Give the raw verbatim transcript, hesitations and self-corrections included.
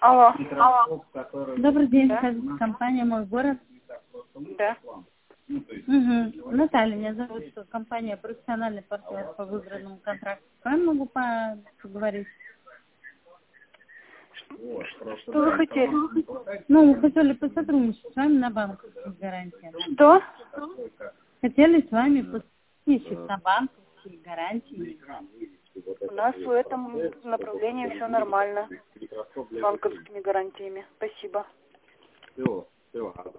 Алло. Алло. Добрый день, Да? скажите, компания «Мой город». Да. Угу. Наталья, меня зовут, компания «Профессиональный партнер по выбранному контракту». С вами могу по- поговорить? Что вы хотели? Ну, мы хотели посотрудничать с вами на банковских гарантиях. Что? Хотели с вами посотрудничать на банковских гарантиях. У нас в этом направлении все нормально. С банковскими гарантиями. Спасибо.